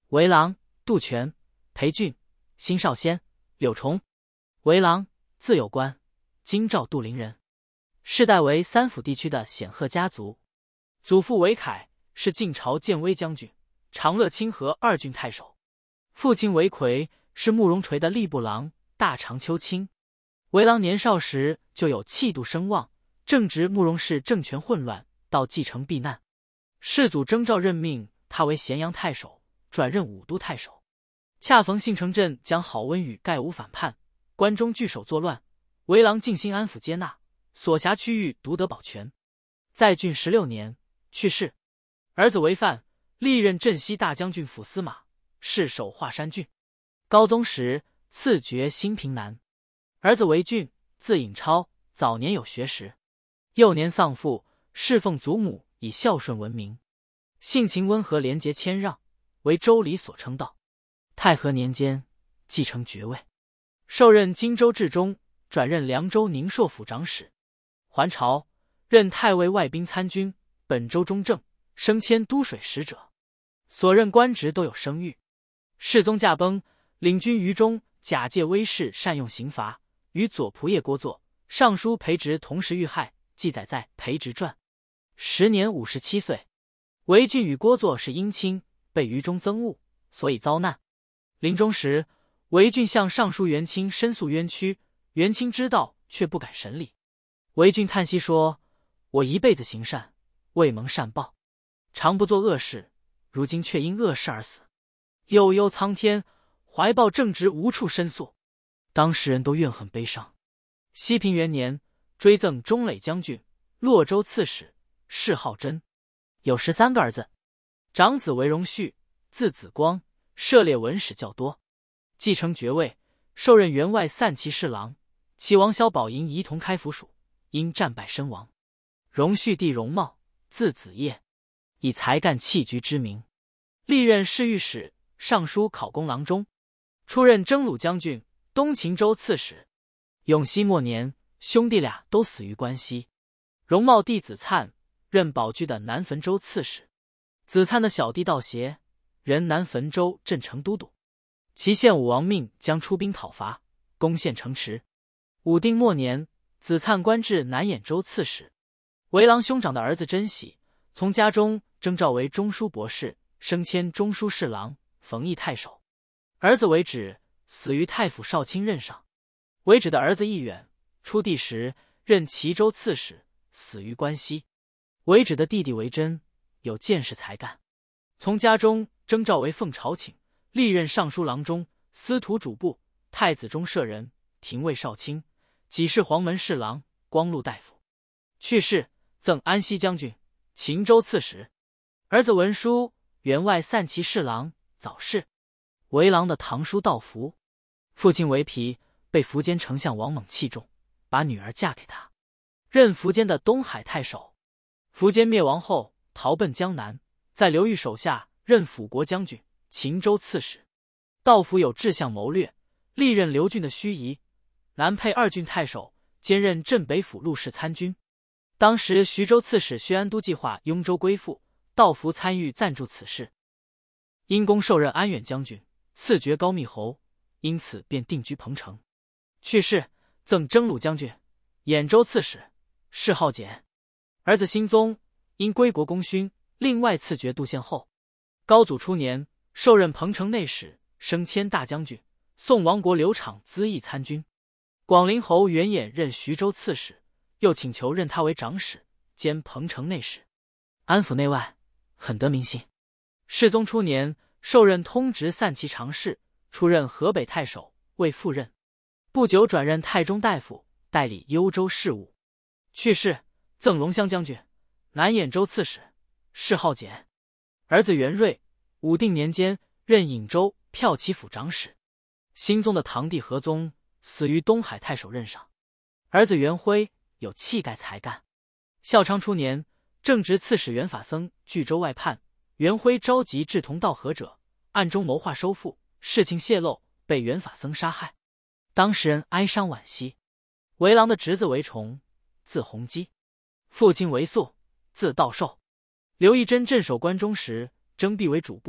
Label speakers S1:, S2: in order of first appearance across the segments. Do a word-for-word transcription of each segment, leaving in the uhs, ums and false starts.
S1: 为郎杜全、裴俊、辛少先、柳崇。为郎字有官，京兆杜陵人，世代为三辅地区的显赫家族。祖父为凯，是晋朝建威将军、长乐清河二郡太守；父亲为魁，是慕容垂的吏部郎、大长秋卿。为郎年少时就有气度声望，正值慕容氏政权混乱，到继承避难。世祖征召任命他为咸阳太守，转任武都太守。恰逢信城镇将郝温与盖武反叛，关中据守作乱，为郎尽心安抚接纳，所辖区域独得保全。在郡十六年，去世。儿子为范，历任镇西大将军府司马，世守华山郡。高宗时赐爵兴平南。儿子为俊，字尹超，早年有学识，幼年丧父，侍奉祖母，以孝顺闻名。性情温和，廉洁谦让，为周礼所称道。太和年间继承爵位，受任荆州治中，转任凉州宁朔府长史。还朝，任太尉外兵参军、本州中正，升迁都水使者。所任官职都有声誉。世宗驾崩，领军于中，假借威势善用刑罚，与左仆射郭作、尚书裴植同时遇害，记载在《裴植传》。时年五十七岁。韦俊与郭作是姻亲，被于中憎恶，所以遭难。临终时，韦俊向尚书元清申诉冤屈，元清知道却不敢审理。韦俊叹息说：“我一辈子行善，未蒙善报，常不做恶事，如今却因恶事而死，悠悠苍天，怀抱正直，无处申诉。”当时人都怨恨悲伤。熙平元年，追赠中垒将军、洛州刺史，谥号真，有十三个儿子。长子为荣绪，字子光，涉猎文史较多。继承爵位，受任员外散骑侍郎，齐王萧宝莹仪同开府署，因战败身亡。荣绪弟荣茂，字子业，以才干弃居知名，历任侍御史、尚书考功郎中，出任征虏将军、东秦州刺史。永熙末年，兄弟俩都死于关西。荣茂弟子粲任保据的南汾州刺史，子粲的小弟道协任南汾州镇城都督。齐献武王命将出兵讨伐，攻陷城池。武定末年，子粲官至南兖州刺史。为郎兄长的儿子甄喜，从家中征召为中书博士，升迁中书侍郎、冯异太守。儿子为止死于太府少卿任上。为止的儿子义远，出帝时任齐州刺史，死于关西。为止的弟弟为真，有见识才干，从家中征召为奉朝请，历任尚书郎中、司徒主簿、太子中舍人、廷尉少卿，给事黄门侍郎、光禄大夫。去世，赠安西将军、秦州刺史。儿子文书，员外散骑侍郎，早逝。为郎的堂叔道福，父亲为皮，被苻坚丞相王猛器重，把女儿嫁给他，任苻坚的东海太守。苻坚灭亡后，逃奔江南，在刘裕手下任辅国将军、秦州刺史。道福有志向谋略，历任刘俊的盱眙、南沛二郡太守，兼任镇北府录事参军。当时徐州刺史薛安都计划雍州归附，道福参与赞助此事。因公受任安远将军，赐爵高密侯，因此便定居彭城。去世，赠征虏将军、兖州刺史，谥号简。儿子兴宗因归国功勋，另外赐爵杜县侯。高祖初年，受任彭城内史，升迁大将军，宋王国刘昶咨议参军。广陵侯袁衍任徐州刺史，又请求任他为长史，兼彭城内史，安抚内外，很得民心。世宗初年，受任通直散骑常侍，出任河北太守，为副任。不久转任太中大夫，代理幽州事务。去世，赠龙骧将军、南兖州刺史，谥号简。儿子元瑞，武定年间任颍州骠骑府长史。兴宗的堂弟和宗死于东海太守任上。儿子元辉有气概才干。孝昌初年，正值刺史元法僧据州外叛，元辉召集志同道合者，暗中谋划收复，事情泄露，被元法僧杀害。当时人哀伤惋惜。为郎的侄子为崇，字弘基，父亲为肃，字道寿。刘义珍镇守关中时，征辟为主簿，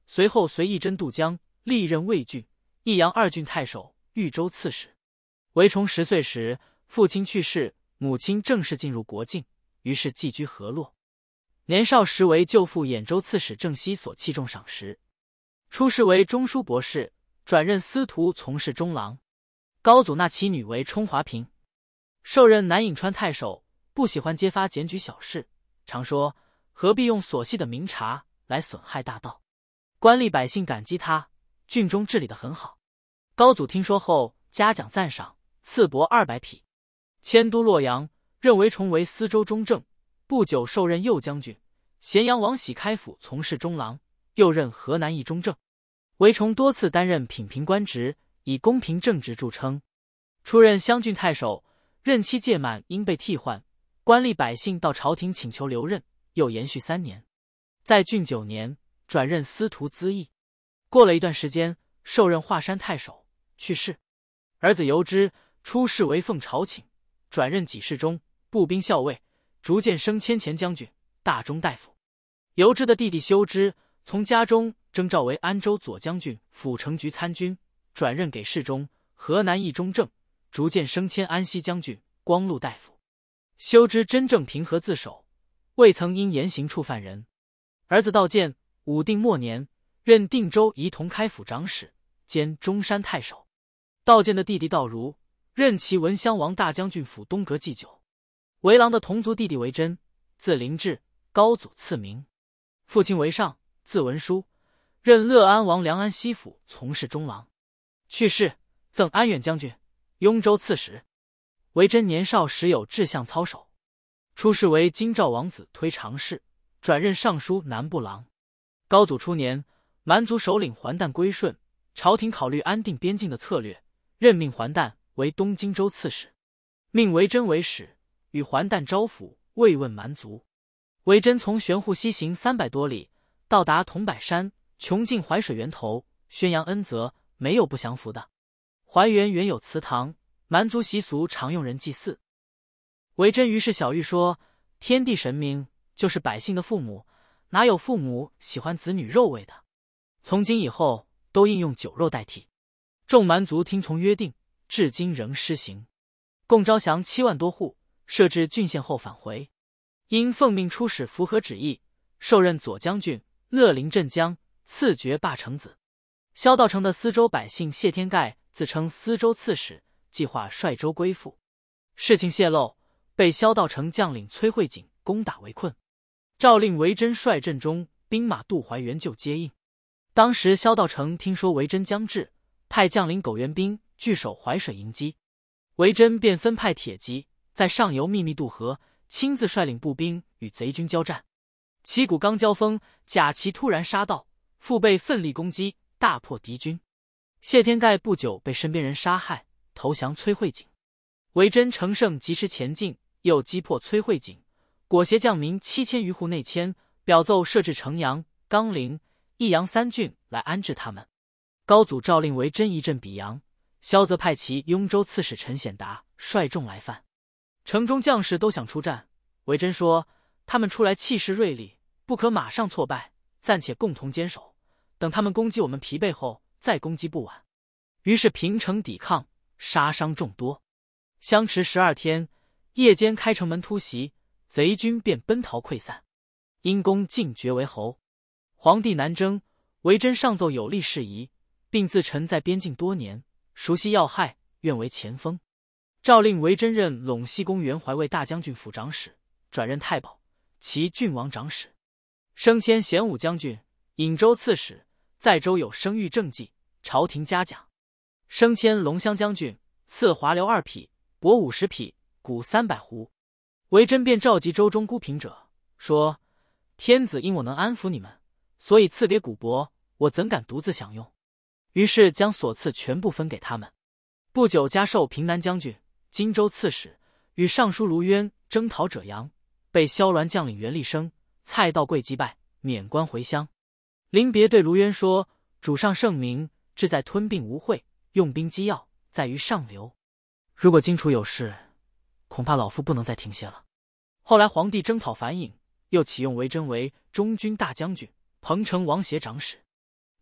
S1: 随后随义真渡江，历任魏郡、益阳二郡太守、豫州刺史。韦崇十岁时，父亲去世，母亲正式进入国境，于是寄居河洛。年少时为舅父兖州刺史郑熙所器重赏识，出仕为中书博士，转任司徒，从事中郎。高祖纳其女为冲华嫔，受任南颍川太守，不喜欢揭发检举小事，常说何必用琐细的明察来损害大道。官吏百姓感激他，郡中治理得很好。高祖听说后，嘉奖赞赏，赐帛二百匹，迁都洛阳，任韦崇为司州中正。不久受任右将军，咸阳王喜开府从事中郎，又任河南益中正。韦崇多次担任品评官职，以公平正直著称。出任襄郡太守，任期届满因被替换，官吏百姓到朝廷请求留任，又延续三年。在郡九年，转任司徒资议。过了一段时间，受任华山太守，去世。儿子游之出仕为奉朝请，转任给事中、步兵校尉，逐渐升迁前将军、大中大夫。游之的弟弟修之从家中征召为安州左将军、辅城局参军，转任给事中、河南益中正，逐渐升迁安西将军、光禄大夫。修之真正平和自守，未曾因言行触犯人。儿子道建武定末年，任定州仪同开府长史，兼中山太守。道建的弟弟道如，任其文襄王大将军府东阁祭酒。韦郎的同族弟弟韦真，字灵志，高祖赐名。父亲韦尚，字文书，任乐安王梁安西府从事中郎。去世，赠安远将军、雍州刺史。韦真年少时有志向操守，出仕为京兆王子推常侍，转任尚书南部郎。高祖初年，蛮族首领桓旦归顺，朝廷考虑安定边境的策略，任命桓旦为东荆州刺史，命韦真为使，与桓旦招抚，慰问蛮族。韦真从玄户西行三百多里，到达桐柏山，穷尽淮水源头，宣扬恩泽，没有不降服的。淮源原有祠堂，蛮族习俗常用人祭祀。韦真于是小谕说，天地神明就是百姓的父母，哪有父母喜欢子女肉味的？从今以后都应用酒肉代替。众蛮族听从约定，至今仍施行。共招降七万多户，设置郡县后返回。因奉命出使符合旨意，受任左将军、乐陵镇江，赐爵霸成子。萧道成的司州百姓谢天盖自称司州刺史，计划率州归附。事情泄露，被萧道成将领崔慧景攻打围困，诏令韦真率阵中兵马渡淮援救接应。当时萧道成听说韦真将至，派将领苟元兵据守淮水迎击。韦真便分派铁骑在上游秘密渡河，亲自率领步兵与贼军交战。旗鼓刚交锋，贾琦突然杀到，腹背奋力攻击，大破敌军。谢天盖不久被身边人杀害，投降崔慧景。韦真乘胜疾驰前进，又击破崔慧景，裹挟将民七千余户内迁，表奏设置城阳、冈陵、益阳三郡来安置他们。高祖诏令韦真一镇比阳，萧则派其雍州刺史陈显达率众来犯。城中将士都想出战，韦真说他们出来气势锐利，不可马上挫败，暂且共同坚守，等他们攻击我们疲惫后再攻击不晚。于是平城抵抗，杀伤众多。相持十二天，夜间开城门突袭，贼军便奔逃溃散。因公进爵为侯。皇帝南征，韦真上奏有利事宜，并自陈在边境多年，熟悉要害，愿为前锋。诏令韦真任陇西公袁怀卫大将军府长史，转任太保，其郡王长史，升迁咸武将军、颍州刺史，在州有声誉政绩，朝廷嘉奖。升迁龙骧将军，赐华流二匹，帛五十匹，谷三百斛。韦真便召集州中孤贫者，说：天子因我能安抚你们，所以赐给谷帛，我怎敢独自享用？于是将所赐全部分给他们。不久加授平南将军、荆州刺史，与尚书卢渊征讨者阳，被萧鸾将领袁立生、蔡道贵击败，免官回乡。临别对卢渊说：主上圣明，志在吞并吴会，用兵机要在于上流。如果荆楚有事，恐怕老夫不能再停歇了。后来皇帝征讨樊颖，又启用韦真为中军大将军、彭城王协长史。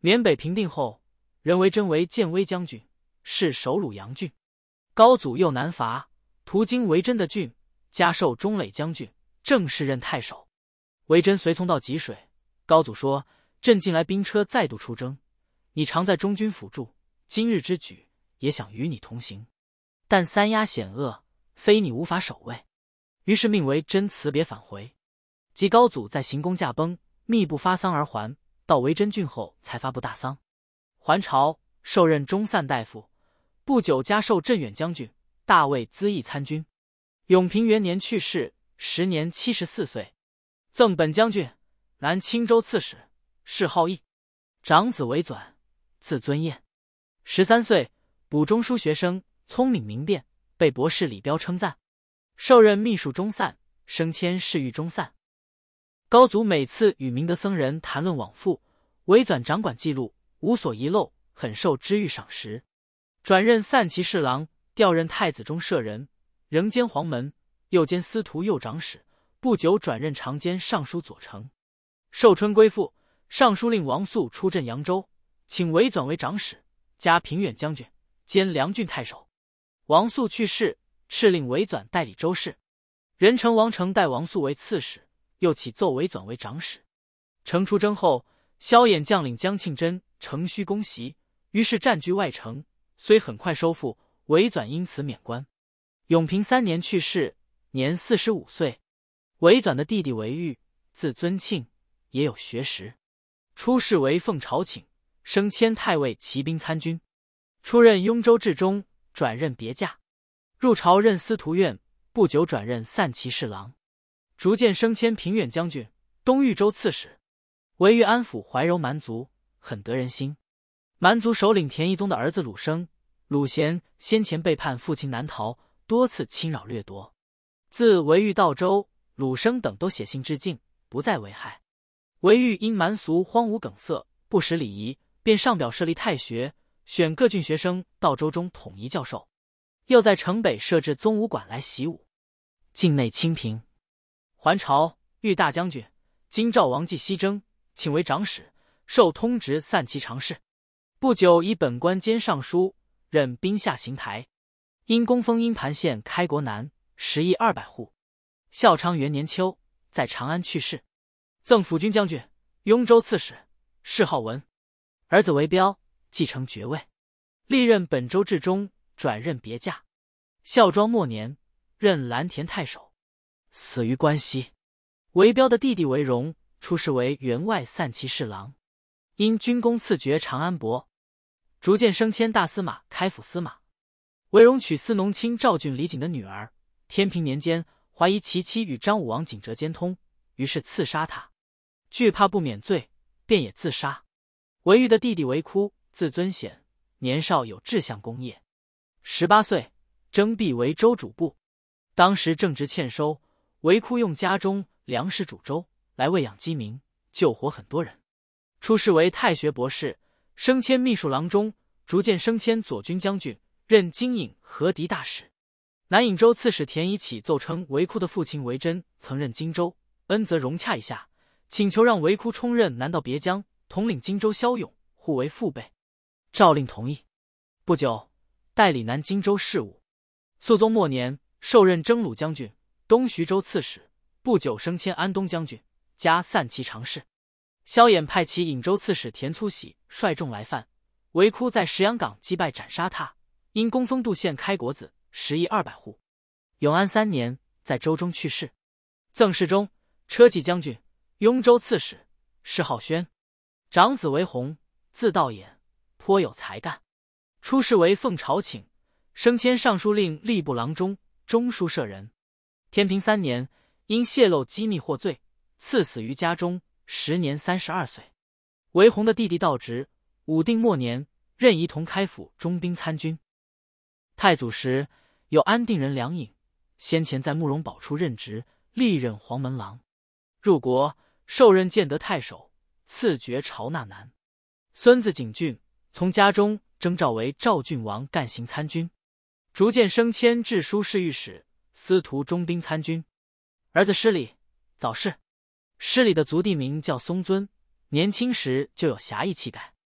S1: 缅北平定后，任维真为建威将军，是守鲁阳郡。高祖又南伐，途经维真的郡，加授中垒将军，正式任太守。维真随从到济水，高祖说：“朕近来兵车再度出征，你常在中军辅助，今日之举也想与你同行，但三押险恶，非你无法守卫。”于是命维真辞别返回。及高祖在行宫驾崩，密不发丧而还，到维真郡后才发布大丧。还朝，受任中散大夫，不久加授镇远将军、大卫资议参军。永平元年去世，时年七十四岁。赠本将军，南青州刺史，谥号义。长子为纂，字尊彦。十三岁，补中书学生，聪明明辨，被博士李彪称赞。受任秘书中散，升迁侍御中散。高祖每次与明德僧人谈论往复，维纂掌管记录，无所遗漏，很受知遇赏识。转任散骑侍郎，调任太子中舍人，仍兼黄门，又兼司徒右长史。不久转任长兼尚书左丞。寿春归附，尚书令王肃出镇扬州，请维纂为长史，加平远将军，兼梁郡太守。王肃去世，敕令维纂代理州事。人称王成代王肃为刺史，又起奏维纂为长史。成出征后，萧衍将领江庆真乘虚攻袭，于是占据外城，虽很快收复，维纂因此免官。永平三年去世，年四十五岁。维纂的弟弟维玉，字尊庆，也有学识。出仕为奉朝请，升迁太尉骑兵参军。出任雍州治中，转任别驾。入朝任司徒院，不久转任散骑侍郎。逐渐升迁平远将军、东豫州刺史。维玉安抚怀柔蛮族，很得人心。蛮族首领田义宗的儿子鲁生、鲁贤先前背叛父亲南逃，多次侵扰掠夺。自维玉到州，鲁生等都写信致敬，不再为害。维玉因蛮俗荒芜梗塞，不识礼仪，便上表设立太学，选各郡学生到州中统一教授。又在城北设置宗武馆来习武。境内清平。还朝，豫大将军，京兆王继西征，请为长史，授通直散骑常侍。不久以本官兼尚书，任兵下行台。因功封阴盘县开国南，十亿二百户。孝昌元年秋，在长安去世。赠辅军将军、雍州刺史，谥号文。儿子为彪，继承爵位，历任本州治中，转任别驾。孝庄末年，任蓝田太守，死于关西。为彪的弟弟为荣，出仕为员外散骑侍郎，因军功赐爵长安伯，逐渐升迁大司马、开府司马。为荣娶司农卿赵郡李景的女儿，天平年间怀疑其妻与张武王景哲奸通，于是刺杀他，惧怕不免罪，便也自杀。韦玉的弟弟韦枯，字尊显，年少有志向功业，十八岁征辟为州主簿。当时正值欠收，韦枯用家中粮食煮粥来喂养饥民，救活很多人。出仕为太学博士，升迁秘书郎中，逐渐升迁左军将军，任京尹和敌大使。南颍州刺史田乙起奏称韦枯的父亲韦真曾任荆州，恩泽融洽一下，请求让韦枯充任南道别将，统领荆州骁勇，互为父辈。诏令同意。不久，代理南荆州事务。肃宗末年，受任征虏将军、东徐州刺史，不久升迁安东将军，加散骑常侍。萧衍派其颍州刺史田粗喜率众来犯，韦枯在石阳岗击败斩杀他，因功封杜县开国子，十亿二百户。永安三年，在州中去世。赠侍中、车骑将军、雍州刺史，谥号宣。长子为弘，字道衍，颇有才干。出仕为奉朝请，升迁尚书令、吏部郎中、中书舍人。天平三年，因泄露机密获罪，赐死于家中，时年三十二岁。韦弘的弟弟道直，武定末年，任仪同开府中兵参军。太祖时，有安定人梁颖，先前在慕容宝处任职，历任黄门郎。入国，受任建德太守，赐爵朝纳南。孙子景俊从家中征召为赵郡王干行参军，逐渐升迁治书侍御史、司徒中兵参军。儿子施礼，早逝。施礼的族弟名叫松尊，年轻时就有侠义气概。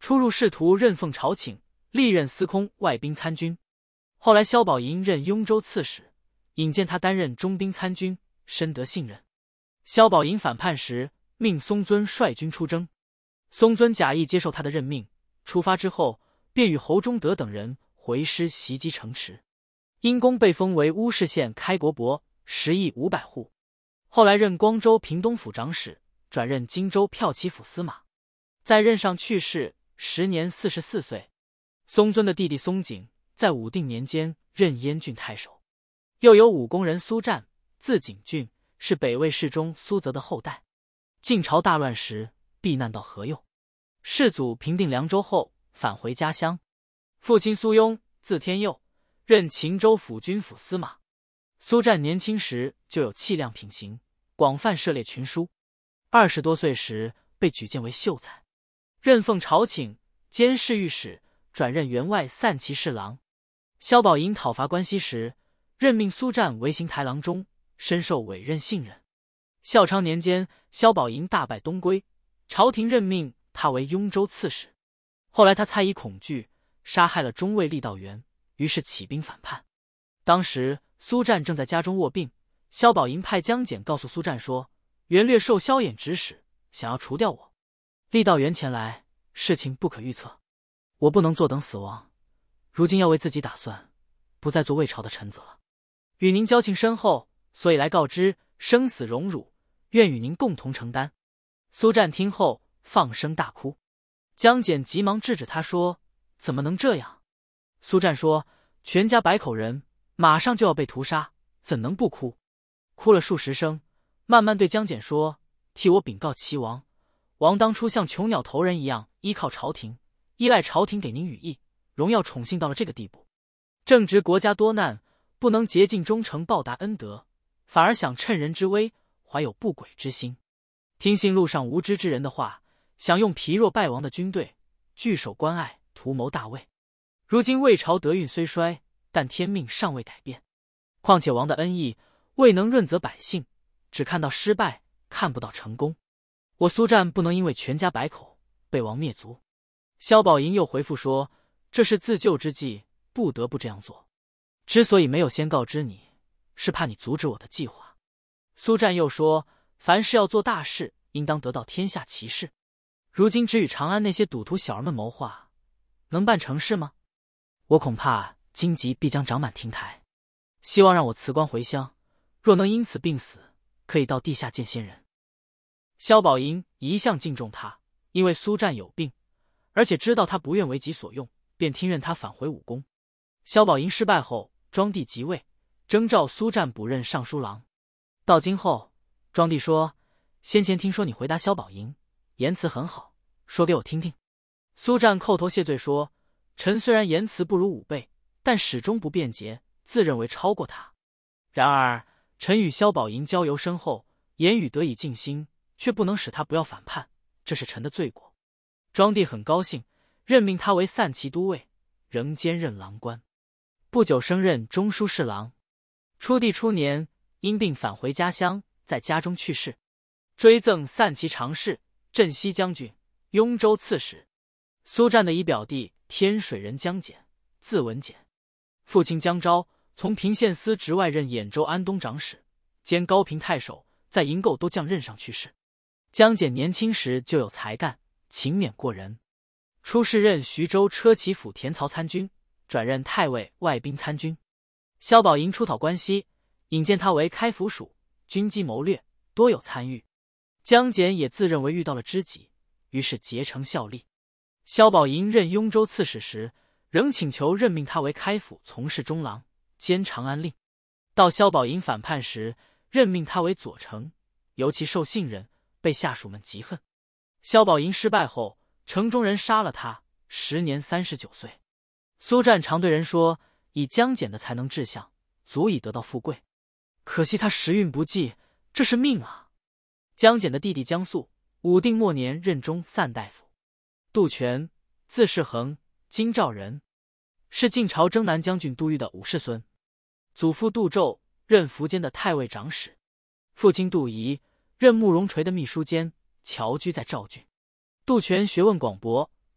S1: 出入仕途任奉朝请，历任司空外兵参军。后来萧宝寅任雍州刺史，引荐他担任中兵参军，深得信任。萧宝寅反叛时，命松遵率军出征。松遵假意接受他的任命，出发之后便与侯忠德等人回师袭击城池。因功被封为乌市县开国伯，食邑五百户。后来任光州平东府长史，转任荆州骠骑府司马。在任上去世，时年四十四岁。松遵的弟弟松景在武定年间任燕郡太守。又有武功人苏湛，字景俊，是北魏世宗苏泽的后代。晋朝大乱时避难到河右，世祖平定凉州后返回家乡。父亲苏雍，字天佑，任秦州府军府司马。苏湛年轻时就有气量品行，广泛涉猎群书。二十多岁时被举荐为秀才，任奉朝请，兼侍御史，转任员外散骑侍郎。萧宝寅讨伐关西时，任命苏湛为行台郎中，深受委任信任。孝昌年间，萧宝寅大败东归，朝廷任命他为雍州刺史。后来他猜疑恐惧，杀害了中尉郦道元，于是起兵反叛。当时苏湛正在家中卧病，萧宝寅派江简告诉苏湛说，元略受萧衍指使，想要除掉我。郦道元前来，事情不可预测，我不能坐等死亡，如今要为自己打算，不再做魏朝的臣子了。与您交情深厚，所以来告知，生死荣辱，愿与您共同承担。苏湛听后放声大哭。江简急忙制止他说，怎么能这样？苏湛说，全家百口人马上就要被屠杀，怎能不哭？哭了数十声，慢慢对江简说，替我禀告齐王，王当初像穷鸟头人一样依靠朝廷，依赖朝廷给您羽翼，荣耀宠幸到了这个地步，正值国家多难，不能竭尽忠诚报答恩德，反而想趁人之危，怀有不轨之心，听信路上无知之人的话，想用疲弱败亡的军队据守关隘，图谋大位。如今魏朝德运虽衰，但天命尚未改变，况且王的恩义未能润泽百姓，只看到失败，看不到成功。我苏湛不能因为全家百口被王灭族。萧宝寅又回复说，这是自救之计，不得不这样做。之所以没有先告知你，是怕你阻止我的计划。苏湛又说，凡事要做大事，应当得到天下齐事。如今只与长安那些赌徒小儿们谋划，能办成事吗？我恐怕荆棘必将长满亭台。希望让我辞官回乡，若能因此病死，可以到地下见仙人。萧宝寅一向敬重他，因为苏湛有病，而且知道他不愿为己所用，便听任他返回武功。萧宝寅失败后，庄帝即位，征召苏湛补任尚书郎。到京后，庄帝说，先前听说你回答萧宝寅，言辞很好，说给我听听。苏湛叩头谢罪说，臣虽然言辞不如武备，但始终不辩解，自认为超过他。然而臣与萧宝寅交游深厚，言语得以静心，却不能使他不要反叛，这是臣的罪过。庄帝很高兴，任命他为散骑都尉，仍兼任郎官。不久升任中书侍郎。初帝初年，因病返回家乡，在家中去世，追赠散骑常侍、镇西将军、雍州刺史。苏湛的姨表弟天水人江简，字文简，父亲江昭从平县司职外任兖州安东长史，兼高平太守，在营构都降任上去世。江简年轻时就有才干，勤勉过人。初仕任徐州车骑府田曹参军，转任太尉外兵参军。萧宝寅出讨关西，引荐他为开府属，军机谋略多有参与。江简也自认为遇到了知己，于是结成效力。萧宝寅任雍州刺史时，仍请求任命他为开府从事中郎，兼长安令。到萧宝寅反叛时，任命他为左丞，尤其受信任，被下属们嫉恨。萧宝寅失败后，城中人杀了他，时年三十九岁。苏湛常对人说，以江简的才能志向，足以得到富贵，可惜他时运不济，这是命啊。江简的弟弟江肃，武定末年任中散大夫。杜权，字世恒，京兆人，是晋朝征南将军杜预的五世孙。祖父杜胄，任苻坚的太尉长史。父亲杜仪，任慕容垂的秘书监，侨居在赵郡。杜权学问广博，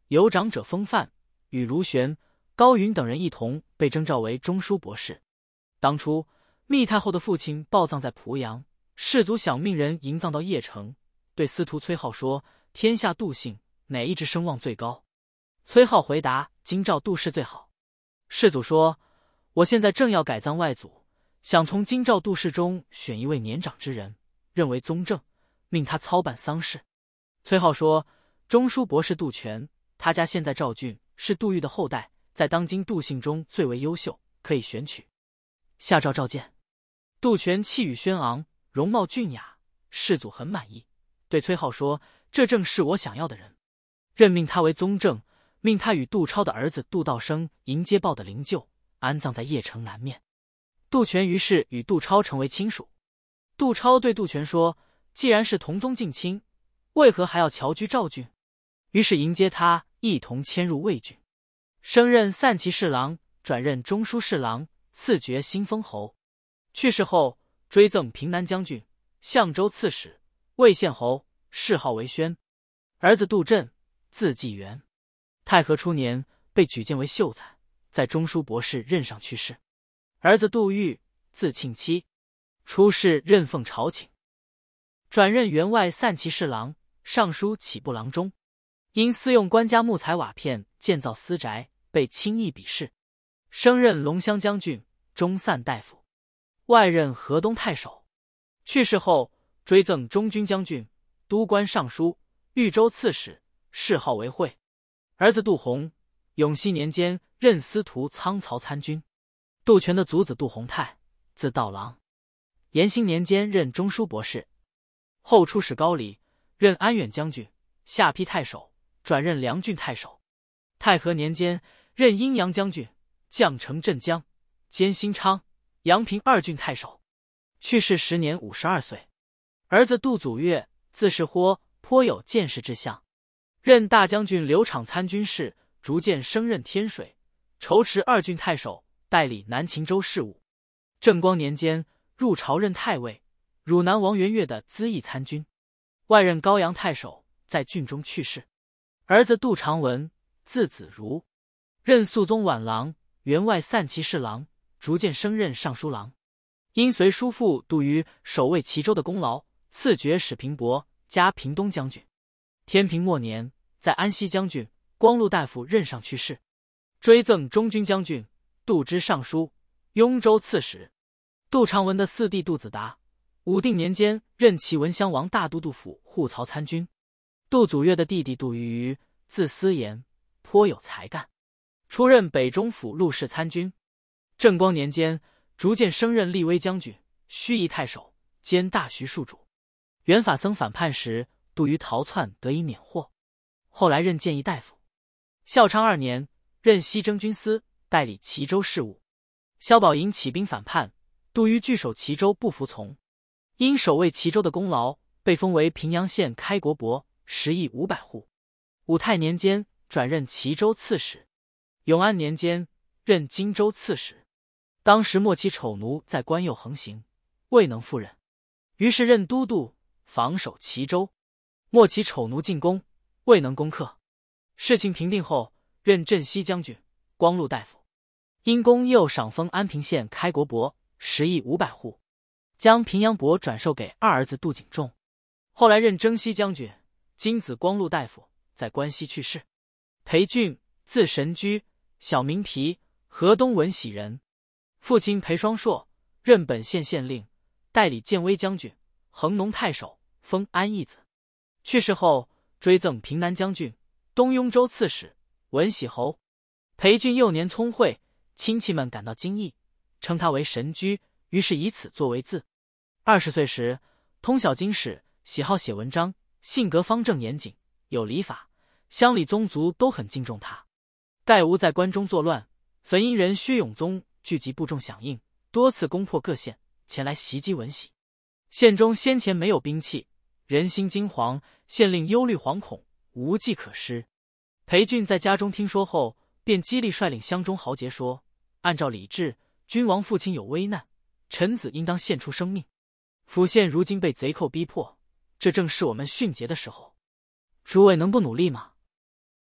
S1: 有长者风范，与卢玄、高云等人一同被征召为中书博士。当初密太后的父亲暴葬在濮阳，世祖想命人迎葬到邺城，对司徒崔颢说：“天下杜姓哪一支声望最高？”崔颢回答：“京兆杜氏最好。”世祖说：“我现在正要改葬外祖，想从京兆杜氏中选一位年长之人，认为宗正，命他操办丧事。”崔颢说：“中书博士杜权，他家现在赵郡，是杜预的后代，在当今杜姓中最为优秀，可以选取。”下诏召见。杜权气宇轩昂，容貌俊雅，世祖很满意，对崔颢说：“这正是我想要的人。”任命他为宗正，命他与杜超的儿子杜道生迎接报的灵柩，安葬在邺城南面。杜权于是与杜超成为亲属。杜超对杜权说：“既然是同宗近亲，为何还要侨居赵郡？”于是迎接他，一同迁入魏郡，升任散骑侍郎，转任中书侍郎，赐爵新封侯。去世后，追赠平南将军、相州刺史、魏县侯，谥号为宣。儿子杜振，字纪元。太和初年，被举荐为秀才，在中书博士任上去世。儿子杜预，字庆期，出仕任奉朝请，转任员外散骑侍郎、尚书启部郎中。因私用官家木材瓦片建造私宅，被轻易鄙视，升任龙骧将军、中散大夫，外任河东太守。去世后，追赠中军将军、都官尚书、豫州刺史，谥号为惠。儿子杜弘，永熙年间任司徒仓曹参军。杜权的祖子杜弘泰，字道郎，延兴年间任中书博士，后出使高丽，任安远将军、下邳太守，转任梁郡太守。太和年间任阴阳将军、将城镇将，兼新昌、阳平二郡太守。去世时年五十二岁。儿子杜祖岳，字世豁，颇有见识之相，任大将军刘昶参军事，逐渐升任天水，筹持二郡太守，代理南秦州事务。正光年间入朝任太尉，汝南王元悦的资议参军，外任高阳太守，在郡中去世。儿子杜长文，字子如，任肃宗宛郎、员外散骑侍郎，逐渐升任尚书郎。因随叔父杜于守卫齐州的功劳，赐爵史平伯，加平东将军。天平末年，在安西将军、光禄大夫任上去世，追赠中军将军、杜之尚书、雍州刺史。杜长文的四弟杜子达，武定年间任齐文襄王大都督府护曹参军。杜祖岳的弟弟杜于，字思言，颇有才干，出任北中府录事参军。正光年间，逐渐升任立威将军、盱眙太守，兼大徐庶主。元法僧反叛时，杜于逃窜得以免获，后来任谏议大夫。孝昌二年，任西征军司，代理齐州事务。萧宝寅起兵反叛，杜于据守齐州不服从，因守卫齐州的功劳，被封为平阳县开国伯，食邑五百户。武泰年间转任齐州刺史，永安年间任荆州刺史。当时末期丑奴在关右横行，未能复任，于是任都督，防守齐州。末期丑奴进攻，未能攻克。事情平定后，任镇西将军、光禄大夫。因功又赏封安平县开国伯，食邑五百户，将平阳伯转授给二儿子杜景仲。后来任征西将军、金子光禄大夫，在关西去世。裴俊，字神居，小名皮，河东闻喜人。父亲裴双硕，任本县县令，代理建威将军、衡农太守，封安义子。去世后，追赠平南将军、东雍州刺史、文喜侯。裴俊幼年聪慧，亲戚们感到惊异，称他为神居，于是以此作为字。二十岁时，通晓经史，喜好写文章，性格方正严谨，有礼法，乡里宗族都很敬重他。盖无在关中作乱，汾阴人薛永宗聚集部众响应，多次攻破各县，前来袭击文喜。县中先前没有兵器，人心惊惶，县令忧虑惶恐，无计可施。裴俊在家中听说后，便激励率领乡中豪杰说：“按照礼制，君王父亲有危难，臣子应当献出生命。府县如今被贼寇逼迫，这正是我们殉节的时候，诸位能不努力吗？”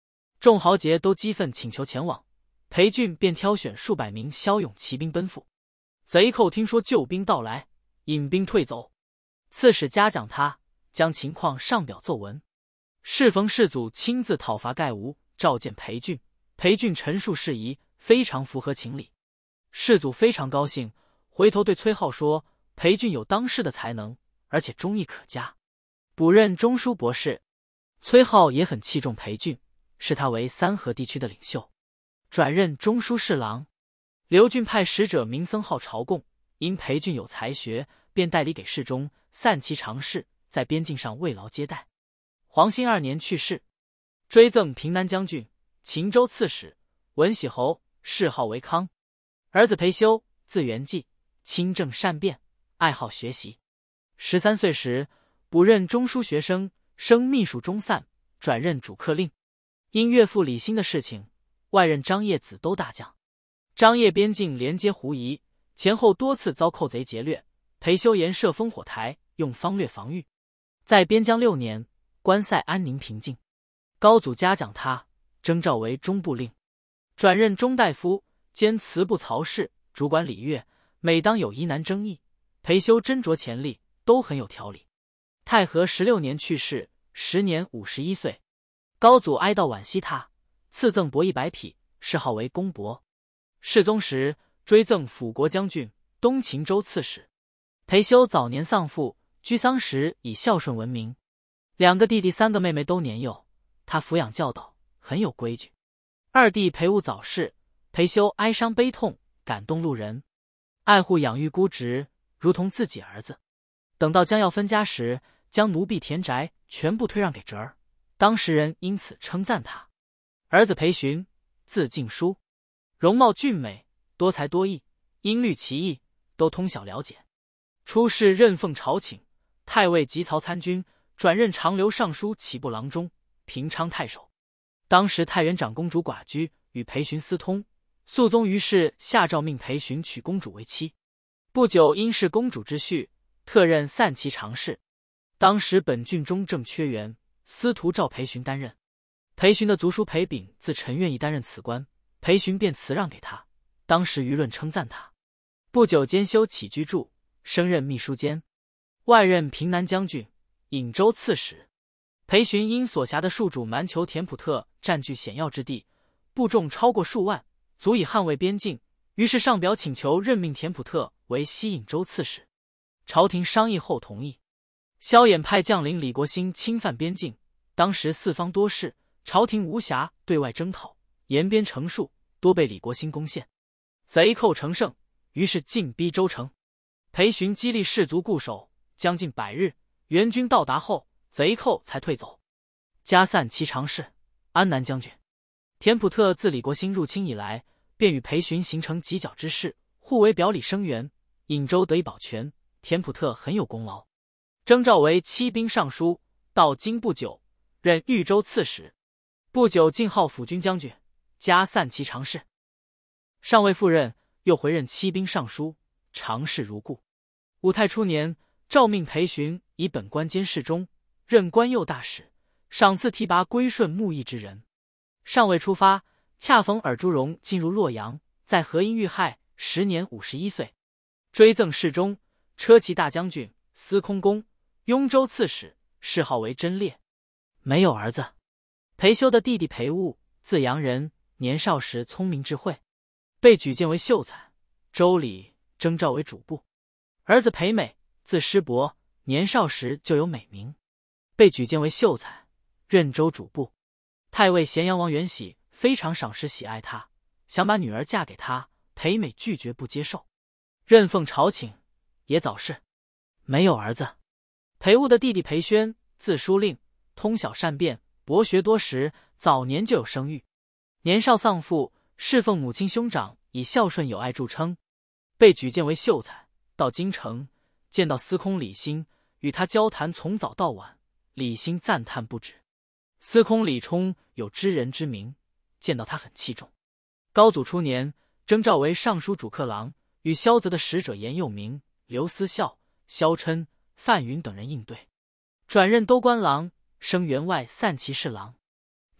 S1: 众豪杰都激愤请求前往，裴俊便挑选数百名骁勇骑兵奔赴。贼寇听说救兵到来，引兵退走。刺史嘉奖他，将情况上表奏文。适逢世祖亲自讨伐盖吴，召见裴俊，裴俊陈述事宜，非常符合情理。世祖非常高兴，回头对崔颢说：“裴俊有当世的才能，而且忠义可嘉，补任中书博士。”崔颢也很器重裴俊，视他为三河地区的领袖，转任中书侍郎。刘俊派使者明僧号朝贡，因裴俊有才学，便代理给侍中，散骑常侍，在边境上慰劳接待。黄兴二年去世，追赠平南将军、秦州刺史、文喜侯，谥号为康。儿子裴修，字元济，清正善辩，爱好学习。十三岁时，补任中书学生，升秘书中散，转任主客令。因岳父李兴的事情，外任张掖子都大将。张掖边境连接狐疑，前后多次遭寇贼劫掠，裴修严设烽火台，用方略防御。在边疆六年，关塞安宁平静。高祖嘉奖他，征召为中部令，转任中大夫，兼祠部曹事，主管礼乐。每当有疑难争议，裴修斟酌前例，都很有条理。太和十六年去世，时年五十一岁。高祖哀悼惋惜他，赐赠帛一百匹，谥号为公伯。世宗时，追赠辅国将军、东秦州刺史。裴修早年丧父，居丧时以孝顺闻名。两个弟弟三个妹妹都年幼，他抚养教导，很有规矩。二弟裴戊早逝，裴修哀伤悲痛，感动路人，爱护养育孤侄，如同自己儿子。等到将要分家时，将奴婢田宅全部推让给侄儿，当时人因此称赞他。儿子裴询，字敬书，容貌俊美，多才多艺，音律奇异，都通晓了解。出仕任奉朝请，太尉及曹参军，转任长留尚书启部郎中、平昌太守。当时太原长公主寡居，与裴询私通，肃宗于是下诏命裴询娶公主为妻。不久因是公主之婿，特任散骑常侍。当时本郡中正缺员，司徒召裴询担任。裴询的族叔裴炳自陈愿意担任此官，裴询便辞让给他。当时舆论称赞他。不久兼修起居注，升任秘书监，外任平南将军、颍州刺史。裴询因所辖的戍主蛮酋田普特占据险要之地，部众超过数万，足以捍卫边境，于是上表请求任命田普特为西颍州刺史。朝廷商议后同意。萧衍派将领李国兴侵犯边境，当时四方多事，朝廷无暇对外征讨，沿边城戍多被李国兴攻陷，贼寇乘胜，于是进逼州城。裴询激励士卒固守，将近百日，援军到达后，贼寇才退走。加散骑常侍、安南将军。田普特自李国兴入侵以来，便与裴询形成犄角之势，互为表里声援，颍州得以保全，田普特很有功劳。征召为骑兵尚书，到京不久，任豫州刺史。不久晋号辅军将军，加散骑常侍。尚未赴任，又回任骑兵尚书，常事如故。武泰初年，诏命裴询以本官监侍中，任官右大使，赏赐提拔归顺慕义之人。尚未出发，恰逢尔朱荣进入洛阳，在河阴遇害，时年五十一岁。追赠侍中、车骑大将军、司空公、雍州刺史，谥号为真烈。没有儿子。裴修的弟弟裴戊，字阳人，年少时聪明智慧，被举荐为秀才，州里征召为主簿。儿子裴美，字师伯，年少时就有美名，被举荐为秀才，任州主簿。太尉咸阳王元喜非常赏识喜爱他，想把女儿嫁给他，裴美拒绝不接受。任奉朝请，也早逝，没有儿子。裴戊的弟弟裴宣，字书令，通晓善辩，博学多识，早年就有声誉。年少丧父，侍奉母亲兄长，以孝顺有爱著称，被举荐为秀才。到京城，见到司空李兴，与他交谈从早到晚，李兴赞叹不止。司空李冲有知人之名，见到他很器重。高祖初年，征召为尚书主客郎，与萧泽的使者严幼明、刘思孝、萧琛、范云等人应对，转任都官郎，升员外散骑侍郎。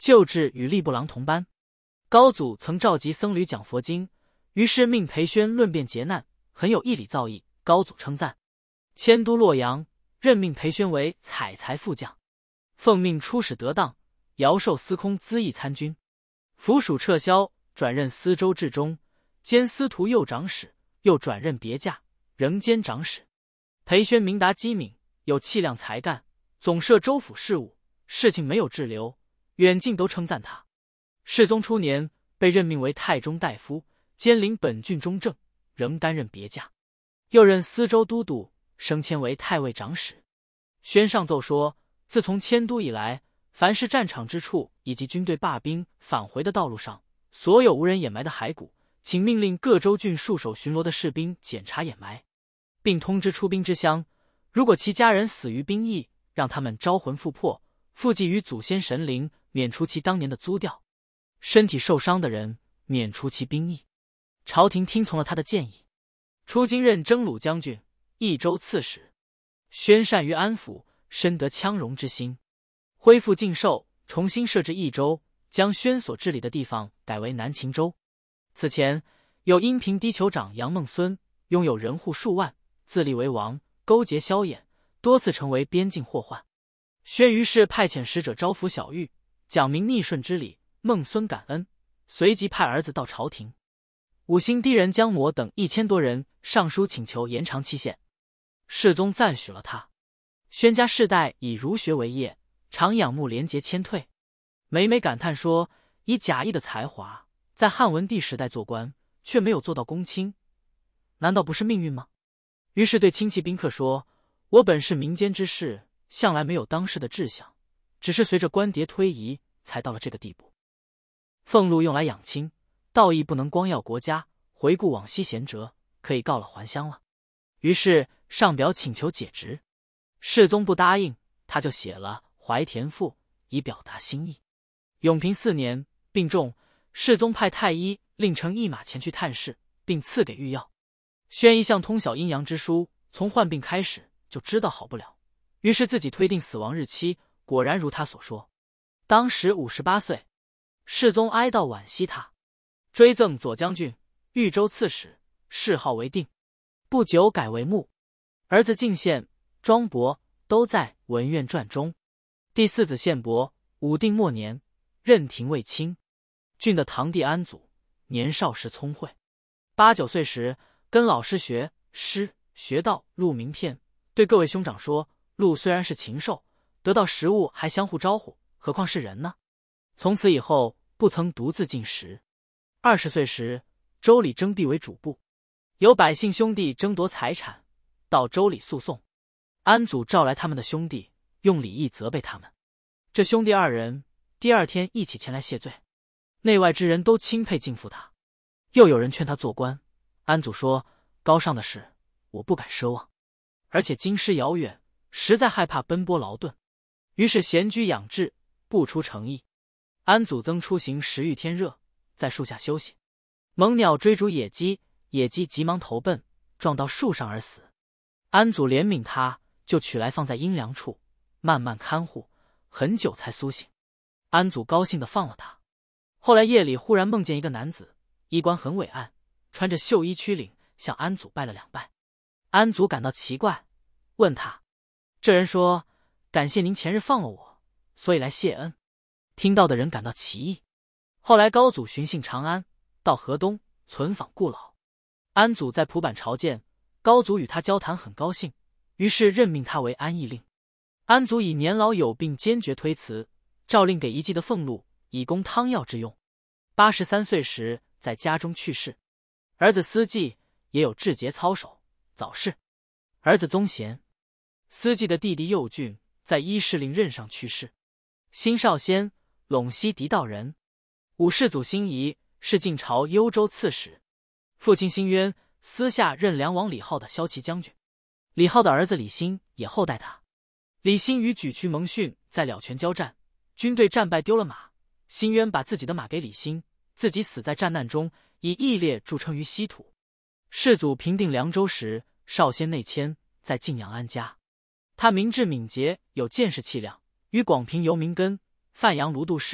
S1: 旧制与吏部郎同班。高祖曾召集僧侣讲佛经，于是命裴宣论辩劫难，很有义理造诣。高祖称赞，迁都洛阳，任命裴宣为采才副将，奉命出使得当，遥授司空资议参军。府属撤销，转任司州治中，兼司徒右长史，又转任别驾，仍兼长史。裴宣明达机敏，有气量才干，总摄州府事务，事情没有滞留，远近都称赞他。世宗初年，被任命为太中大夫，兼领本郡中正，仍担任别驾，又任司州都督，升迁为太尉长史。宣上奏说，自从迁都以来，凡是战场之处以及军队罢兵返回的道路上，所有无人掩埋的骸骨，请命令各州郡戍守巡逻的士兵检查掩埋，并通知出兵之乡，如果其家人死于兵役，让他们招魂复魄，复祭于祖先神灵，免除其当年的租调。身体受伤的人，免除其兵役。朝廷听从了他的建议。出京任征虏将军、益州刺史。宣善于安抚，深得羌戎之心，恢复禁狩，重新设置益州，将宣所治理的地方改为南秦州。此前有阴平堤酋长杨孟孙，拥有人户数万，自立为王，勾结萧衍，多次成为边境祸患。宣于是派遣使者招抚小玉，讲明逆顺之理。孟孙感恩，随即派儿子到朝廷。五星低人姜模等一千多人上书请求延长期限，世宗赞许了他。宣家世代以儒学为业，常仰慕廉洁谦退，每每感叹说，以贾谊的才华，在汉文帝时代做官，却没有做到公卿，难道不是命运吗？于是对亲戚宾客说，我本是民间之士，向来没有当世的志向，只是随着官牒推移，才到了这个地步。俸禄用来养亲，道义不能光耀国家，回顾往昔贤哲，可以告了还乡了。于是上表请求解职，世宗不答应，他就写了《怀田赋》以表达心意。永平四年病重，世宗派太医令乘一马前去探视，并赐给御药。宣一向通晓阴阳之书，从患病开始就知道好不了，于是自己推定死亡日期，果然如他所说，当时五十八岁。世宗哀悼惋惜他，追赠左将军、豫州刺史，谥号为定。不久改为穆。儿子敬献、庄伯都在《文苑传》中。第四子献伯，武定末年任廷尉卿。郡的堂弟安祖，年少时聪慧，八九岁时跟老师学诗，学到鹿名片，对各位兄长说，鹿虽然是禽兽，得到食物还相互招呼，何况是人呢？从此以后不曾独自进食。二十岁时，州里征辟为主簿，有百姓兄弟争夺财产，到州里诉讼。安祖召来他们的兄弟，用礼义责备他们。这兄弟二人第二天一起前来谢罪，内外之人都钦佩敬服他。又有人劝他做官，安祖说，高尚的事我不敢奢望，而且京师遥远，实在害怕奔波劳顿，于是闲居养志，不出城邑。安祖曾出行时遇天热，在树下休息，猛鸟追逐野鸡，野鸡急忙投奔，撞到树上而死。安祖怜悯他，就取来放在阴凉处，慢慢看护，很久才苏醒。安祖高兴地放了他。后来夜里忽然梦见一个男子，衣冠很伟岸，穿着绣衣曲领，向安祖拜了两拜。安祖感到奇怪，问他，这人说，感谢您前日放了我，所以来谢恩。听到的人感到奇异。后来高祖巡幸长安，到河东存访故老。安祖在蒲坂朝见，高祖与他交谈很高兴，于是任命他为安邑令。安祖以年老有病，坚决推辞，诏令给一季的俸禄，以供汤药之用。八十三岁时在家中去世。儿子司纪也有志节操守，早逝。儿子宗贤，司纪的弟弟右俊在依侍令任上去世。辛少先，陇西狄道人。五世祖辛夷是晋朝幽州刺史，父亲辛渊私下任梁王李浩的骁骑将军。李浩的儿子李欣也后代他。李欣与沮渠蒙逊在了泉交战，军队战败丢了马，辛渊把自己的马给李欣，自己死在战难中，以义烈著称于稀土。世祖平定凉州时，少先内迁，在晋阳安家。他明智敏捷，有见识气量，与广平游明根、范阳卢杜氏、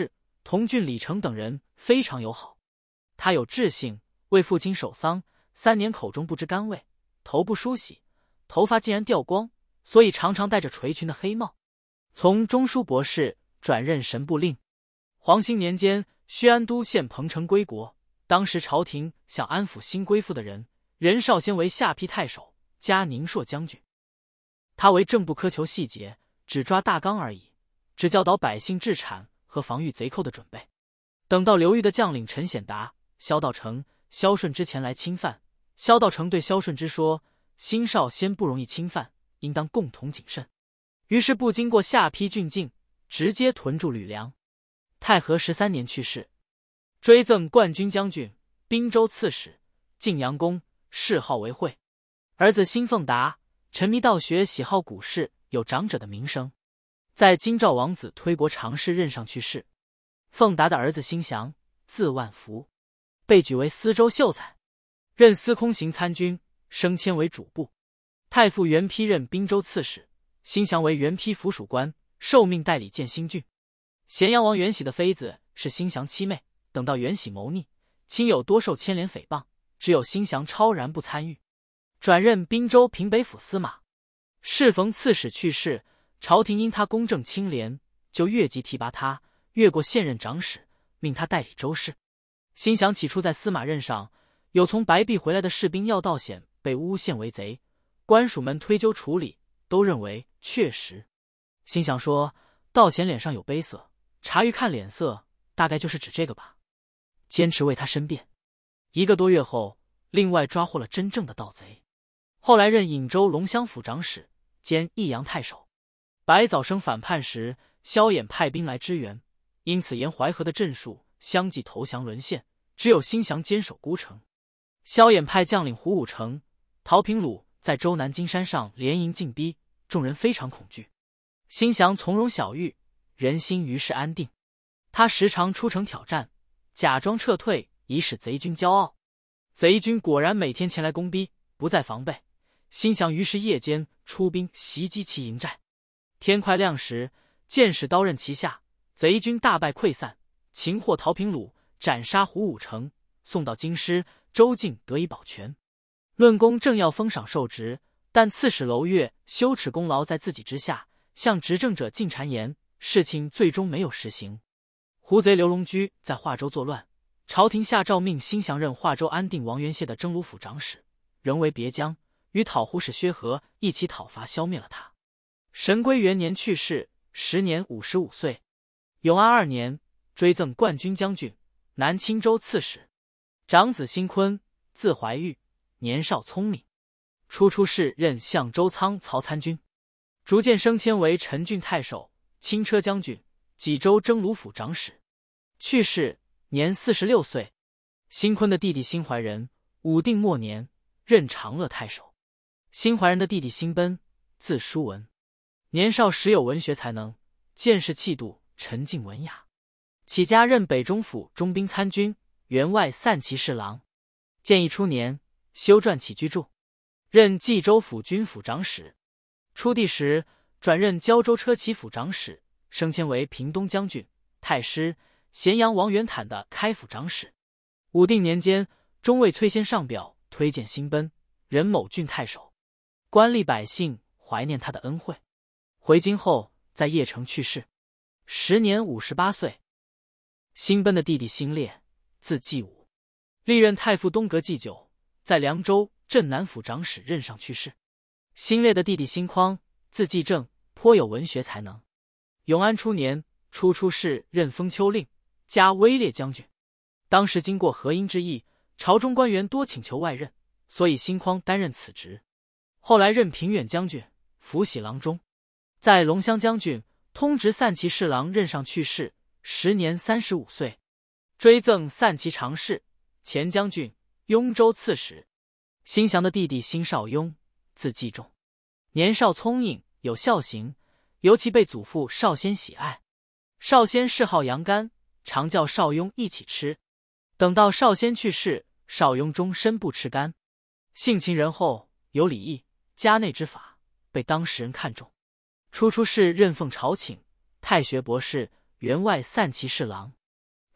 S1: 同郡李成等人非常友好。他有志性，为父亲守丧，三年口中不知甘味，头不梳洗，头发竟然掉光，所以常常戴着垂裙的黑帽。从中书博士转任神部令。黄兴年间，薛安都县彭城归国，当时朝廷想安抚新归附的人，任少先为下邳太守，加宁朔将军。他为政不苛求细节，只抓大纲而已，只教导百姓治产和防御贼寇的准备。等到刘裕的将领陈显达、萧道成、萧顺之前来侵犯，萧道成对萧顺之说：“新少先不容易侵犯，应当共同谨慎。”于是不经过下邳郡境，直接屯驻吕梁。太和十三年去世，追赠冠军将军、滨州刺史、晋阳公，谥号为惠。儿子辛奉达沉迷道学，喜好古事，有长者的名声，在京兆王子推国常侍任上去世。奉达的儿子辛祥，字万福，被举为司州秀才，任司空行参军，升迁为主簿。太傅元丕任滨州刺史，辛祥为元丕府属官，受命代理建新郡。咸阳王元喜的妃子是辛祥七妹，等到元喜谋逆，亲友多受牵连诽谤，只有辛祥超然不参与，转任滨州平北府司马。适逢刺史去世，朝廷因他公正清廉，就越级提拔他，越过现任长史，命他代理州事。辛祥起初在司马任上，有从白壁回来的士兵要道显被诬陷为贼，官署们推究处理，都认为确实。辛祥说道显脸上有悲色，察于看脸色，大概就是指这个吧，坚持为他申辩。一个多月后，另外抓获了真正的盗贼。后来任颍州龙骧府长史兼益阳太守。白早生反叛时，萧衍派兵来支援，因此沿淮河的阵数相继投降沦陷，只有辛祥坚守孤城。萧衍派将领胡武成、陶平鲁在州南金山上连营进逼，众人非常恐惧。辛祥从容小遇，人心于是安定。他时常出城挑战，假装撤退，以使贼军骄傲。贼军果然每天前来攻逼，不再防备。辛祥于是夜间出兵袭击其营寨。天快亮时，箭矢刀刃齐下，贼军大败溃散，擒获陶平鲁，斩杀胡武成，送到京师，州境得以保全。论功正要封赏受职，但刺史娄越羞耻功劳在自己之下，向执政者进谗言，事情最终没有实行。胡贼刘龙居在华州作乱，朝廷下诏命辛祥任华州安定王元谢的征虏府长史，仍为别将，与讨胡使薛和一起讨伐，消灭了他。神龟元年去世，时年五十五岁。永安二年，追赠冠军将军、南青州刺史。长子辛坤，字怀玉，年少聪明，初出仕任相州仓曹参军，逐渐升迁为陈郡太守、轻车将军、济州征虏府长史。去世，年四十六岁。辛坤的弟弟辛怀仁，武定末年任长乐太守。辛怀仁的弟弟辛奔，字叔文，年少时有文学才能，见识气度，沉静文雅。起家任北中府中兵参军、员外散骑侍郎。建义初年，修撰起居注，任冀州府军府长史。初帝时，转任胶州车骑府长史，升迁为平东将军、太师，咸阳王元坦的开府长史。武定年间，中尉崔先上表推荐辛奔，任某郡太守。官吏百姓怀念他的恩惠。回京后，在邺城去世，时年五十八岁。辛奔的弟弟辛烈，字季武，历任太傅东阁祭酒，在凉州镇南府长史任上去世。辛烈的弟弟辛匡，字季正，颇有文学才能。永安初年，初出仕任封丘令，加威烈将军。当时经过河阴之役，朝中官员多请求外任，所以辛匡担任此职。后来任平远将军、辅喜郎中，在龙骧将军、通直散骑侍郎任上去世，时年三十五岁。追赠散骑常侍、前将军、雍州刺史。辛祥的弟弟辛绍雍，字季仲，年少聪颖，有孝行，尤其被祖父少先喜爱。少先嗜好羊肝，常叫少雍一起吃。等到少先去世，少雍终身不吃肝。性情仁厚，有礼义，家内之法，被当时人看重。初出仕任奉朝请、太学博士、员外散骑侍郎。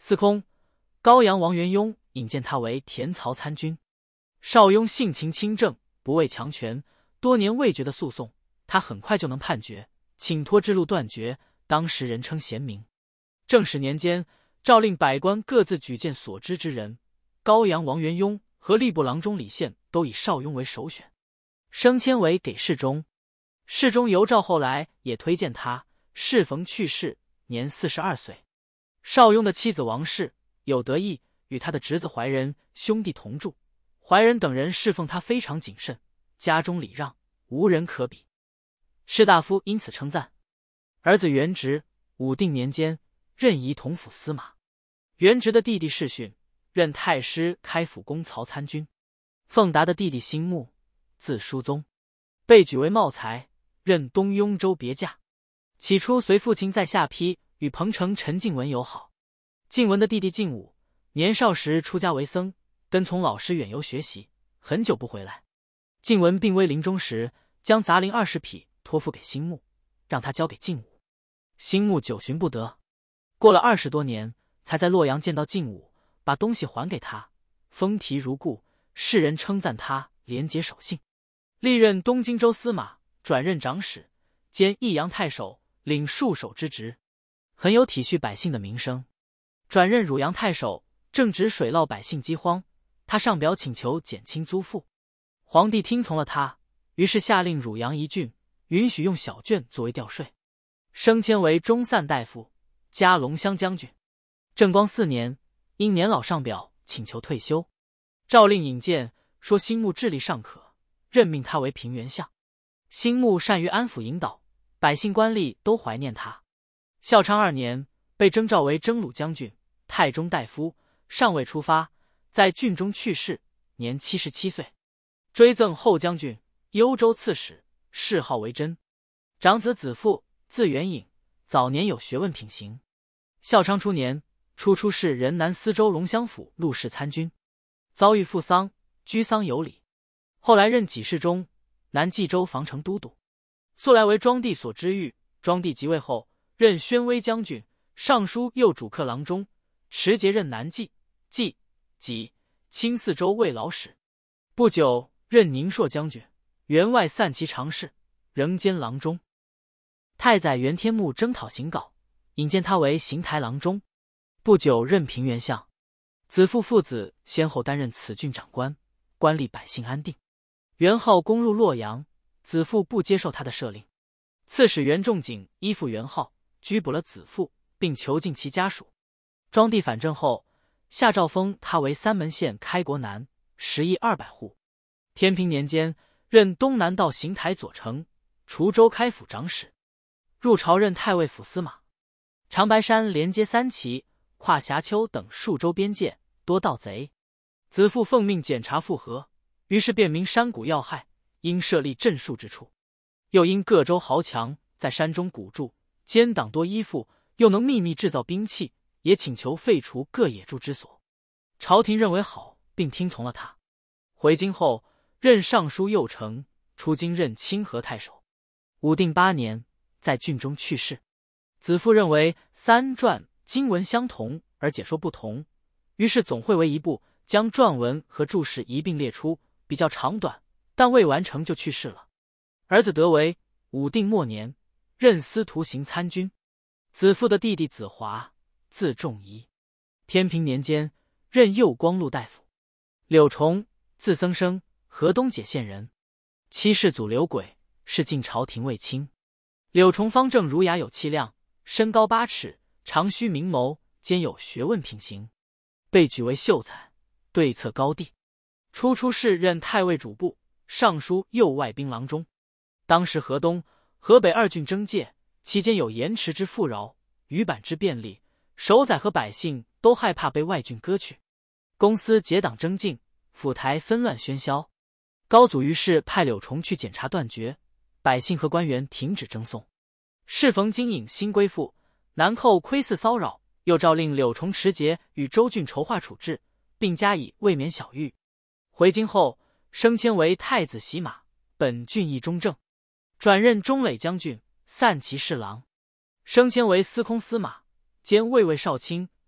S1: 司空高阳王元雍引荐他为田曹参军。邵雍性情清正，不畏强权，多年未决的诉讼，他很快就能判决，请托之路断绝，当时人称贤明。正始年间，诏令百官各自举荐所知之人，高阳王元雍和吏部郎中李宪都以邵雍为首选，升迁为给事中。侍中尤兆后来也推荐他，适逢去世，年四十二岁。邵雍的妻子王氏有得意，与他的侄子怀仁兄弟同住，怀仁等人侍奉他非常谨慎，家中礼让无人可比，士大夫因此称赞。儿子元直武定年间任仪同府司马，元直的弟弟世训任太师开府公曹参军。奉达的弟弟辛穆字叔宗，被举为茂才，任东雍州别驾。起初随父亲在下邳，与彭城陈敬文友好。敬文的弟弟敬武年少时出家为僧，跟从老师远游学习，很久不回来。敬文病危临终时，将杂林二十匹托付给辛穆，让他交给敬武。辛穆久寻不得，过了二十多年，才在洛阳见到敬武，把东西还给他，风提如故，世人称赞他廉洁守信。历任东荆州司马，转任长史，兼益阳太守，领戍守之职，很有体恤百姓的名声。转任汝阳太守，正值水涝百姓饥荒，他上表请求减轻租赋，皇帝听从了他，于是下令汝阳一郡允许用小绢作为调税，升迁为中散大夫，加龙骧将军。正光四年，因年老上表请求退休，诏令引荐，说辛穆智力尚可，任命他为平原相。辛穆善于安抚引导，百姓官吏都怀念他。孝昌二年，被征召为征虏将军、太中大夫，尚未出发，在郡中去世，年七十七岁。追赠后将军、幽州刺史，谥号为真。长子子父字元颖，早年有学问品行。孝昌初年，初出仕人南司州龙骧府录事参军，遭遇父丧，居丧有礼。后来任给事中、南冀州防城都督，素来为庄帝所知遇。庄帝即位后，任宣威将军、尚书右主客郎中，持节任南冀、冀、济、青四州慰劳使。不久，任宁朔将军、员外散骑常侍，仍兼郎中。太宰元天穆征讨邢镐，引荐他为行台郎中。不久，任平原相。子父父子先后担任此郡长官，官吏百姓安定。元昊攻入洛阳，子父不接受他的赦令。刺史袁仲景依附元昊，拘捕了子父，并囚禁其家属。庄帝反正后，下诏封他为三门县开国男，食邑二百户。天平年间，任东南道行台左丞、滁州开府长史。入朝任太尉府司马。长白山连接三齐、跨峡丘等数州边界，多盗贼。子父奉命检查复核，于是辨明山谷要害，应设立镇戍之处。又因各州豪强在山中谷住，奸党多依附，又能秘密制造兵器，也请求废除各野猪之所。朝廷认为好，并听从了他。回京后，任尚书右丞，出京任清河太守。武定八年，在郡中去世。子父认为三传经文相同而解说不同，于是总汇为一部，将传文和注释一并列出，比较长短，但未完成就去世了。儿子德为武定末年，任司徒行参军。子父的弟弟子华，字仲仪，天平年间任右光禄大夫。柳崇，字僧生，河东解县人。七世祖刘轨是晋朝廷卫青。柳崇方正儒雅有气量，身高八尺，长须明眸，兼有学问品行，被举为秀才，对策高第。初出仕任太尉主簿、尚书右外兵郎中。当时河东、河北二郡征界，期间有盐池之富饶，鱼板之便利，守宰和百姓都害怕被外郡割去。公司结党争竞，府台纷乱喧嚣。高祖于是派柳崇去检查断绝，百姓和官员停止争讼。适逢金引新归附，南寇窥伺骚扰，又诏令柳崇持节与州郡筹划处置，并加以未免小狱。回京后，升迁为太子洗马，本郡议中正，转任中垒将军、散骑侍郎，升迁为司空司马，兼卫尉少卿、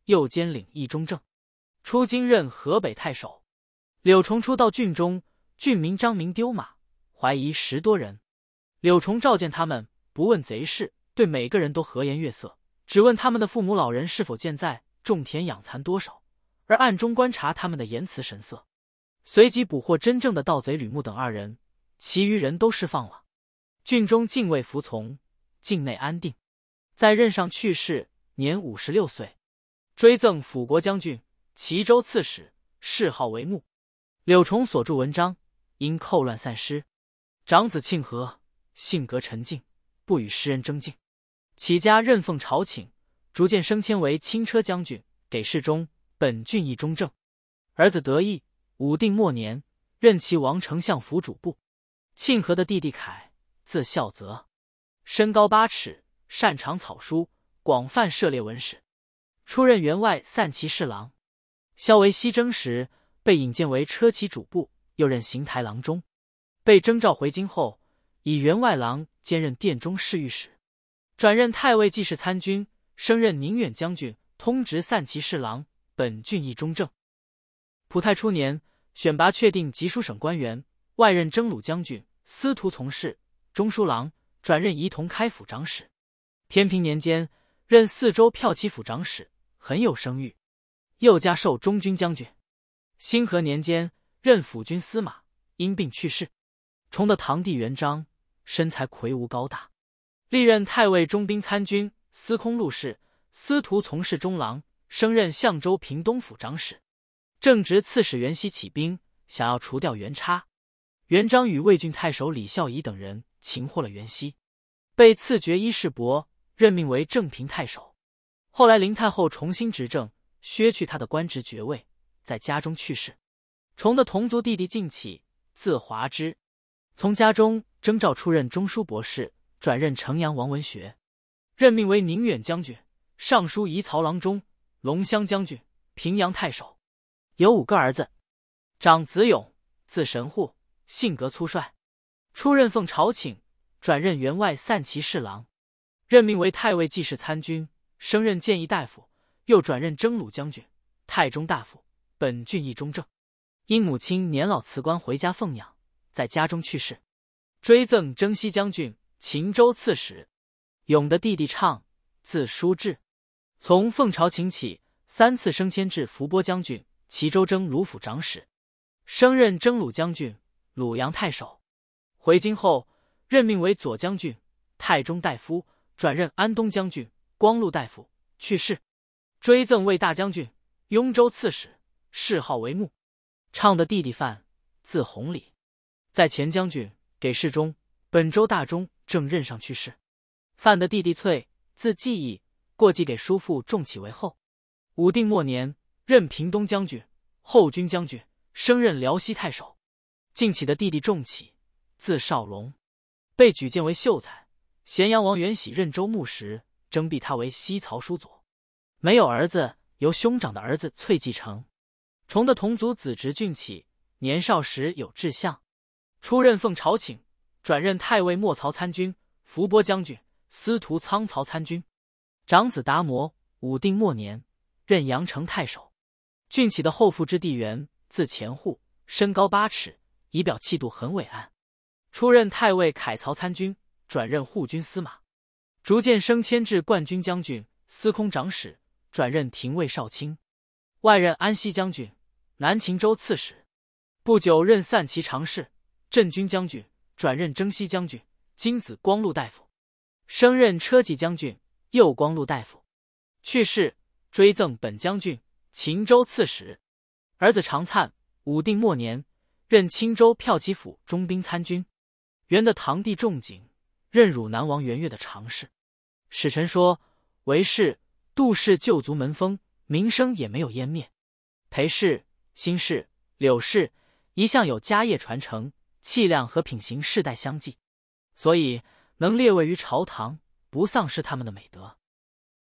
S1: 又兼领议中正，出京任河北太守。柳崇初到郡中，郡民张明丢马，怀疑十多人。柳崇召见他们，不问贼事，对每个人都和颜悦色，只问他们的父母老人是否健在，种田养蚕多少，而暗中观察他们的言辞神色。随即捕获真正的盗贼吕牧等二人，其余人都释放了。郡中禁卫服从，境内安定。在任上去世，年五十六岁。追赠辅国将军、齐州刺史，谥号为穆。柳崇所著文章，因寇乱散失。长子庆和性格沉静，不与诗人争竞，起家任奉朝请，逐渐升迁为轻车将军，给事中，本郡议中正。儿子得意，武定末年，任齐王丞相府主簿。庆和的弟弟凯，字孝泽，身高八尺，擅长草书，广泛涉猎文史，出任员外散骑侍郎。萧为西征时，被引荐为车骑主簿，又任行台郎中。被征召回京后，以员外郎兼任殿中侍御史，转任太尉记事参军，升任宁远将军，通直散骑侍郎，本郡议中正。普泰初年，选拔确定吉书省官员，外任征虏将军、司徒从事、中书郎，转任仪同开府长史。天平年间，任四州骠骑府长史，很有声誉，又加授中军将军。兴和年间，任辅军司马，因病去世。崇的堂弟元璋，身材魁梧高大，历任太尉中兵参军、司空录事、司徒从事中郎，升任相州平东府长史。正值刺史袁熙起兵，想要除掉袁叉，元璋与魏郡太守李孝仪等人擒获了袁熙，被赐爵伊世伯，任命为正平太守。后来林太后重新执政，削去他的官职爵位，在家中去世。崇的同族弟弟晋起，字华之，从家中征召出任中书博士，转任城阳王文学，任命为宁远将军、尚书仪曹郎中、龙骧将军、平阳太守。有五个儿子。长子勇，字神户，性格粗率，出任奉朝请，转任员外散骑侍郎，任命为太尉记事参军，升任谏议大夫，又转任征虏将军、太中大夫，本郡议中正。因母亲年老辞官回家奉养，在家中去世。追赠征西将军、秦州刺史。勇的弟弟畅，字叔志，从奉朝请起，三次升迁至伏波将军、齐州征虏府长史，升任征虏将军、鲁阳太守。回京后，任命为左将军、太中大夫，转任安东将军、光禄大夫，去世。追赠卫大将军、雍州刺史，谥号为穆。畅的弟弟范，字弘礼，在前将军、给事中、本州大中正任上去世。范的弟弟翠，字季义，过继给叔父仲起为后。武定末年，任平东将军、后军将军，升任辽西太守。晋起的弟弟仲起，字少龙，被举荐为秀才。咸阳王元喜任州牧时，征辟他为西曹书佐。没有儿子，由兄长的儿子翠继承。崇的同族子侄俊起，年少时有志向，出任奉朝请，转任太尉莫曹参军、伏波将军、司徒仓曹参军。长子达摩，武定末年，任阳城太守。俊起的后父之弟元，字前户，身高八尺，仪表气度很伟岸，出任太尉凯曹参军，转任护军司马，逐渐升迁至冠军将军、司空长史，转任廷尉少卿，外任安西将军、南秦州刺史。不久任散骑常侍、镇军将军，转任征西将军、金子光禄大夫，升任车骑将军、右光禄大夫。去世，追赠本将军、秦州刺史。儿子常粲，武定末年，任青州骠骑府中兵参军。元的堂弟仲景，任汝南王元悦的常侍。使臣说，韦氏、杜氏旧族门风，名声也没有湮灭。裴氏、辛氏、柳氏一向有家业传承，气量和品行世代相继，所以能列位于朝堂，不丧失他们的美德。